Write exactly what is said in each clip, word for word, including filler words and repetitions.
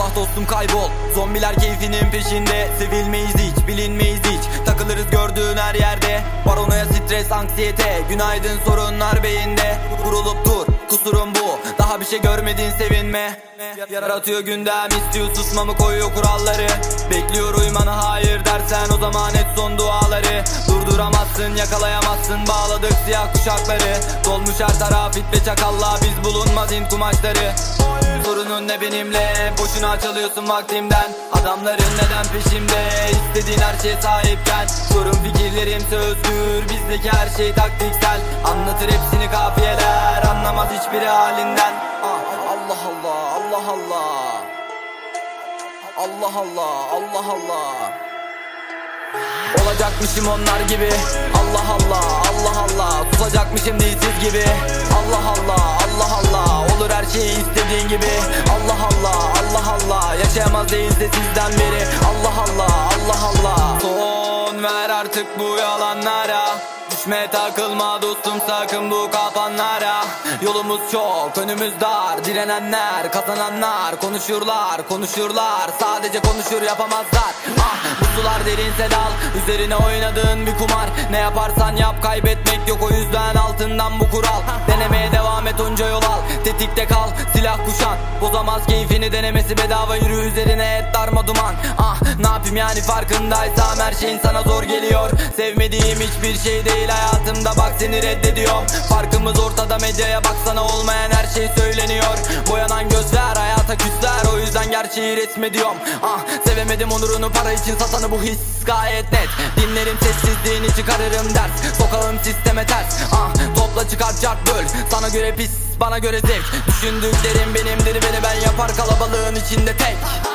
Ah dostum kaybol, zombiler keyfinin peşinde. Sevilmeyiz hiç, bilinmeyiz hiç, takılırız gördüğün her yerde. Paranoya, stres, anksiyete, günaydın sorunlar beyinde. Vurulup dur, kusurum bu, daha bir şey görmedin sevinme. Yaratıyor gündem, istiyor susmamı, koyuyor kuralları. Bekliyor uymanı, hayır dersen o zaman et son duaları. Durduramazsın, yakalayamazsın, bağladık siyah kuşakları. Dolmuş her taraf it ve çakalla, biz bulunmaz int kumaşları. Sorunun ne benimle, boşuna çalıyorsun vaktimden. Adamların neden peşimde, istediğin her şeye sahipken. Sorun fikirlerimse özgür, bizdeki her şey taktiksel. Anlatır hepsini kafiyeler, anlamaz hiçbiri halinden. ah, Allah Allah, Allah Allah, Allah Allah, Allah Allah. Olacakmışım onlar gibi, Allah Allah, Allah Allah. Susacakmışım dilsiz gibi, Allah Allah, Allah Allah. Olur her şey istediğin gibi, Allah Allah, Allah Allah. Yaşayamaz değilse sizden biri, Allah Allah, Allah Allah. Son ver artık bu yalanlara, düşme takılma dostum sakın bu kapanlara. Yolumuz çok, önümüz dar, direnenler, kazananlar. Konuşurlar, konuşurlar, sadece konuşur yapamazlar. Ah, bu sular derinse dal, üzerine oynadığın bir kumar. Ne yaparsan yap, kaybetmek yok, o yüzden altından bu kural. Denemeye devam et, onca yol al, tetikte kal, silah kuşan. Bozamaz keyfini, denemesi bedava, yürü üzerine et darma duman. Ah, ne yapayım yani farkındaysam her şeyin sana zor geliyor. Sevmediğim hiçbir şey değil hayatımda, bak seni reddediyorum. Farkımız ortada, medyaya baksana olmayan her şey söyleniyor. Boyanan gözler hayata küsler, o yüzden gerçeği resmediyorum. Ah, sevemedim onurunu, para için satanı, bu his gayet net. Dinlerim sessizliğini, çıkarırım ders, sokağım sisteme ters. Ah, topla çıkar çarp böl, sana göre pis bana göre zevk. Düşündüklerim benimdir, beni ben yapar kalabalığın içinde tek.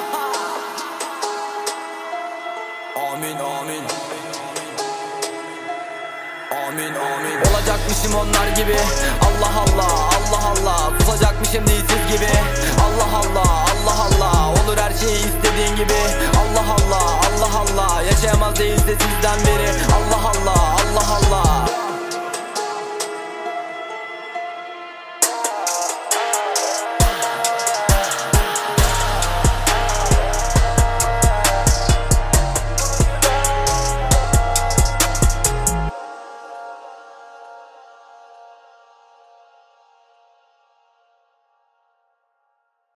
Amin amin, amin amin. Olacakmışım onlar gibi, Allah Allah, Allah Allah. Susacakmışım dilsiz gibi, Allah Allah, Allah Allah. Olur her şey istediğin gibi, Allah Allah, Allah Allah. Yaşayamaz değilse sizden biri, Allah Allah, Allah Allah.